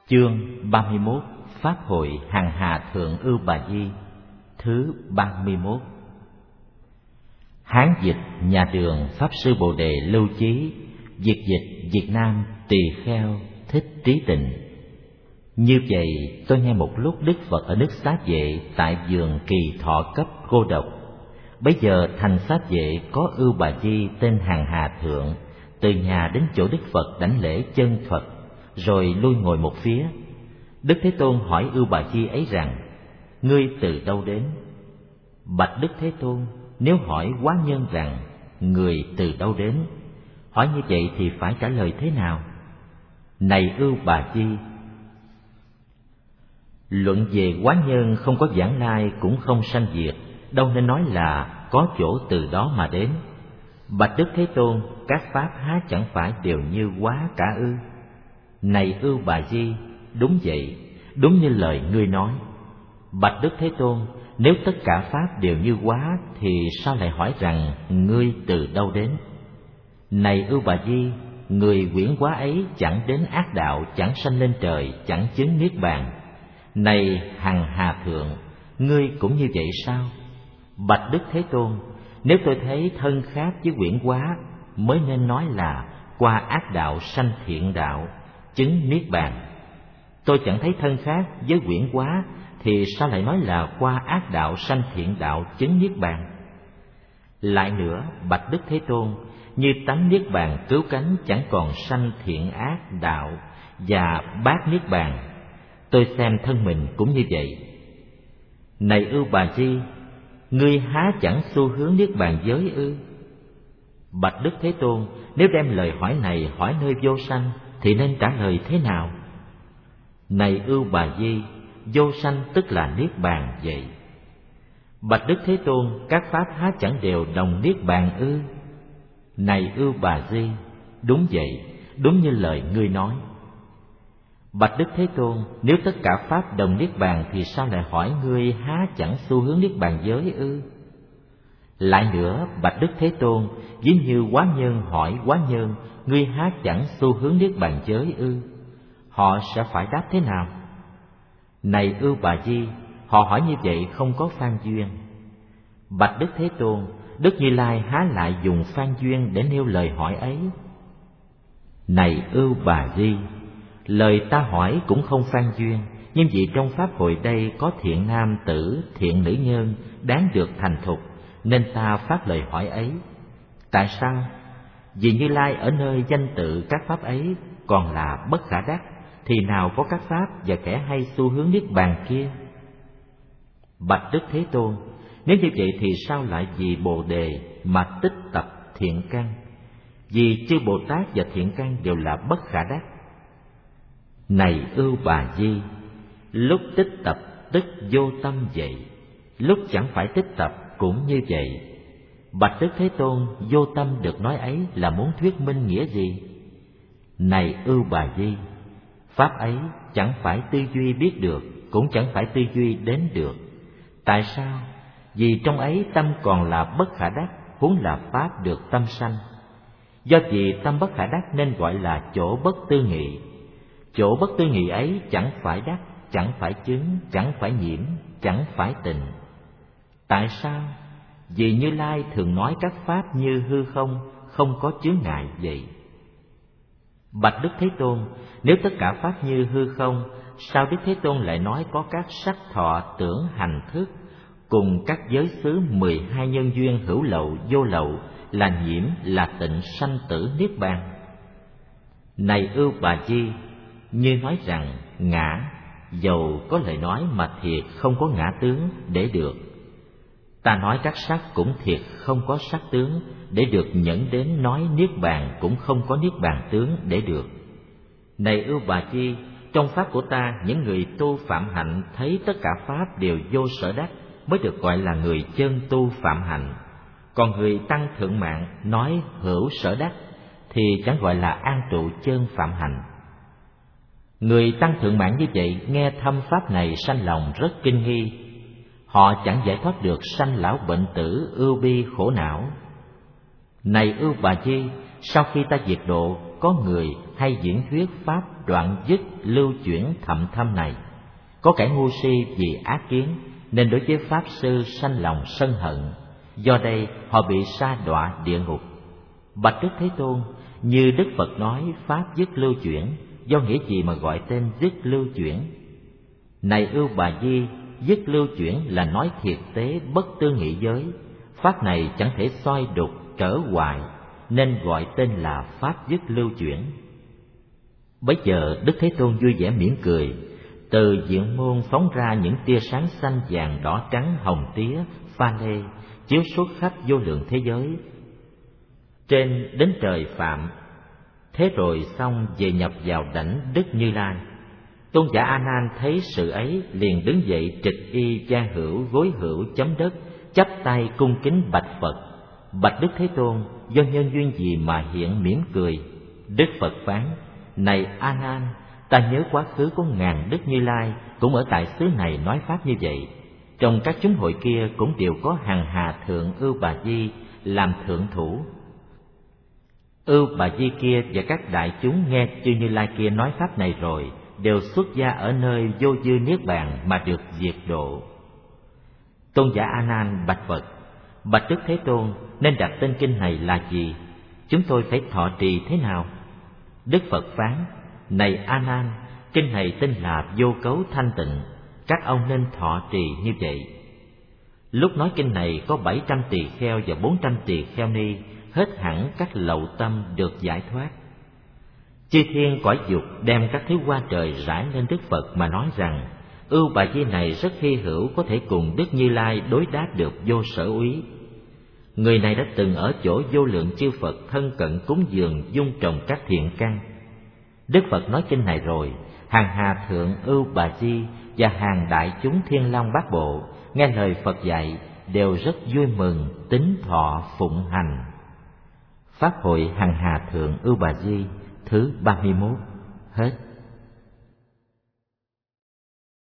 Chương 31 Pháp hội Hằng Hà Thượng Ưu Bà Di thứ 31. Hán dịch nhà Đường Pháp Sư Bồ Đề Lưu Chí, Việt dịch Việt Nam Tỳ Kheo Thích Trí Tịnh. Như vậy tôi nghe một lúc Đức Phật ở nước Xá Vệ tại vườn Kỳ Thọ Cấp cô độc. Bấy giờ thành Xá Vệ có Ưu Bà Di tên Hằng Hà Thượng, từ nhà đến chỗ Đức Phật đảnh lễ chân Phật, rồi lui ngồi một phía. Đức Thế Tôn hỏi Ưu Bà Di ấy rằng: Ngươi từ đâu đến? Bạch Đức Thế Tôn, nếu hỏi quá nhân rằng người từ đâu đến, hỏi như vậy thì phải trả lời thế nào? Này Ưu Bà Di, luận về quá nhân không có vãng lai cũng không sanh diệt, đâu nên nói là có chỗ từ đó mà đến. Bạch Đức Thế Tôn, các pháp há chẳng phải đều như quá cả ư? Này Ưu Bà Di, đúng vậy, đúng như lời ngươi nói. Bạch Đức Thế Tôn, nếu tất cả pháp đều như quá thì sao lại hỏi rằng ngươi từ đâu đến? Này Ưu Bà Di, người quyển quá ấy chẳng đến ác đạo, chẳng sanh lên trời, chẳng chứng niết bàn. Này Hằng Hà Thượng, ngươi cũng như vậy sao? Bạch Đức Thế Tôn, nếu tôi thấy thân khác với quyển quá, mới nên nói là qua ác đạo sanh thiện đạo, chứng niết bàn. Tôi chẳng thấy thân khác với quyển quá, thì sao lại nói là qua ác đạo sanh thiện đạo, chứng niết bàn? Lại nữa, Bạch Đức Thế Tôn, như tánh niết bàn cứu cánh chẳng còn sanh thiện ác đạo và bát niết bàn, tôi xem thân mình cũng như vậy. Này Ưu Bà Di, ngươi há chẳng xu hướng niết bàn giới ư? Bạch Đức Thế Tôn, nếu đem lời hỏi này hỏi nơi vô sanh thì nên trả lời thế nào? Này Ưu Bà Di, vô sanh tức là niết bàn vậy. Bạch Đức Thế Tôn, các pháp há chẳng đều đồng niết bàn ư? Này Ưu Bà Di, đúng vậy, đúng như lời ngươi nói. Bạch Đức Thế Tôn, nếu tất cả pháp đồng niết bàn thì sao lại hỏi ngươi há chẳng xu hướng niết bàn giới ư? Lại nữa, Bạch Đức Thế Tôn, ví như quá nhân hỏi quá nhân, ngươi há chẳng xu hướng niết bàn giới ư? Họ sẽ phải đáp thế nào? Này Ưu Bà Di, họ hỏi như vậy không có phan duyên. Bạch Đức Thế Tôn, Đức Như Lai há lại dùng phan duyên để nêu lời hỏi ấy? Này Ưu Bà Di, lời ta hỏi cũng không phan duyên, nhưng vì trong pháp hội đây có thiện nam tử, thiện nữ nhân đáng được thành thục, nên ta phát lời hỏi ấy. Tại sao? Vì Như Lai ở nơi danh tự các pháp ấy còn là bất khả đắc, thì nào có các pháp và kẻ hay xu hướng niết bàn kia? Bạch Đức Thế Tôn, nếu như vậy thì sao lại vì Bồ Đề mà tích tập thiện căn? Vì chư Bồ Tát và thiện căn đều là bất khả đắc. Này Ưu Bà Di, lúc tích tập tức vô tâm vậy, lúc chẳng phải tích tập cũng như vậy. Bạch Đức Thế Tôn, vô tâm được nói ấy là muốn thuyết minh nghĩa gì? Này Ưu Bà Di, pháp ấy chẳng phải tư duy biết được, cũng chẳng phải tư duy đến được. Tại sao? Vì trong ấy tâm còn là bất khả đắc, huống là pháp được tâm sanh. Do vì tâm bất khả đắc nên gọi là chỗ bất tư nghị. Chỗ bất tư nghị ấy chẳng phải đắc, chẳng phải chứng, chẳng phải nhiễm, chẳng phải tịnh. Tại sao? Vì Như Lai thường nói các pháp như hư không, không có chướng ngại vậy. Bạch Đức Thế Tôn, nếu tất cả pháp như hư không, sao Đức Thế Tôn lại nói có các sắc thọ tưởng hành thức cùng các giới xứ 12 nhân duyên hữu lậu vô lậu là nhiễm, là tịnh, sanh tử niết bàn? Này Ưu Bà Di, như nói rằng ngã, dầu có lời nói mà thiệt không có ngã tướng để được. Ta nói các sắc cũng thiệt không có sắc tướng để được nhẫn đến, nói niết bàn cũng không có niết bàn tướng để được. Này Ưu Bà Di, trong pháp của ta, những người tu phạm hạnh thấy tất cả pháp đều vô sở đắc mới được gọi là người chân tu phạm hạnh. Còn người tăng thượng mạng nói hữu sở đắc thì chẳng gọi là an trụ chân phạm hạnh. Người tăng thượng mạng như vậy nghe thâm pháp này sanh lòng rất kinh nghi. Họ chẳng giải thoát được sanh lão bệnh tử, ưu bi khổ não. Này Ưu Bà Di, sau khi ta diệt độ, có người hay diễn thuyết pháp đoạn dứt lưu chuyển thậm thâm này. Có kẻ ngu si vì ác kiến nên đối với pháp sư sanh lòng sân hận, do đây họ bị sa đọa địa ngục. Bạch Đức Thế Tôn, như Đức Phật nói pháp dứt lưu chuyển, do nghĩa gì mà gọi tên dứt lưu chuyển? Này Ưu Bà Di, dứt lưu chuyển là nói thiệt tế bất tư nghị giới. Pháp này chẳng thể soi đục trở hoại, nên gọi tên là pháp dứt lưu chuyển. Bấy giờ Đức Thế Tôn vui vẻ mỉm cười, từ diện môn phóng ra những tia sáng xanh vàng đỏ trắng hồng tía pha lê, chiếu suốt khắp vô lượng thế giới, trên đến trời Phạm. Thế rồi xong về nhập vào đảnh Đức Như Lai. Tôn giả A Nan thấy sự ấy, liền đứng dậy trịch y gia hữu gối hữu chấm đất, chắp tay cung kính bạch Phật. Bạch Đức Thế Tôn, do nhân duyên gì mà hiện mỉm cười? Đức Phật phán: Này A Nan, ta nhớ quá khứ có ngàn Đức Như Lai cũng ở tại xứ này nói pháp như vậy. Trong các chúng hội kia cũng đều có hằng hà thượng Ưu Bà Di làm thượng thủ. Ưu Bà Di kia và các đại chúng nghe chư Như Lai kia nói pháp này rồi, đều xuất gia ở nơi vô dư niết bàn mà được diệt độ. Tôn giả A Nan bạch Phật: Bạch Đức Thế Tôn, nên đặt tên kinh này là gì? Chúng tôi phải thọ trì thế nào? Đức Phật phán: Này A Nan, kinh này tên là Vô Cấu Thanh Tịnh, các ông nên thọ trì như vậy. Lúc nói kinh này có 700 tỳ kheo và 400 tỳ kheo ni, hết hẳn các lậu tâm được giải thoát. Chư thiên cõi dục đem các thứ hoa trời rải lên Đức Phật mà nói rằng: Ưu Bà Di này rất hy hữu, có thể cùng Đức Như Lai đối đáp được vô sở úy. Người này đã từng ở chỗ vô lượng chư Phật thân cận cúng dường dung trồng các thiện căn. Đức Phật nói kinh này rồi, hàng hà thượng Ưu Bà Di và hàng đại chúng Thiên Long Bát Bộ nghe lời Phật dạy đều rất vui mừng, tín thọ phụng hành. Pháp hội hàng hà thượng Ưu Bà Di thứ 31 hết.